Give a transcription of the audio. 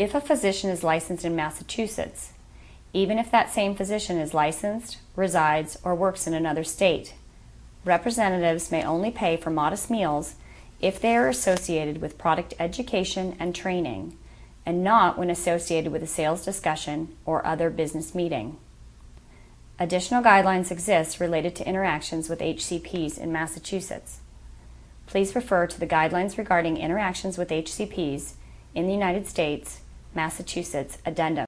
If a physician is licensed in Massachusetts, even if that same physician is licensed, resides, or works in another state, representatives may only pay for modest meals if they are associated with product education and training, and not when associated with a sales discussion or other business meeting. Additional guidelines exist related to interactions with HCPs in Massachusetts. Please refer to the Guidelines Regarding Interactions with HCPs in the United States, Massachusetts Addendum.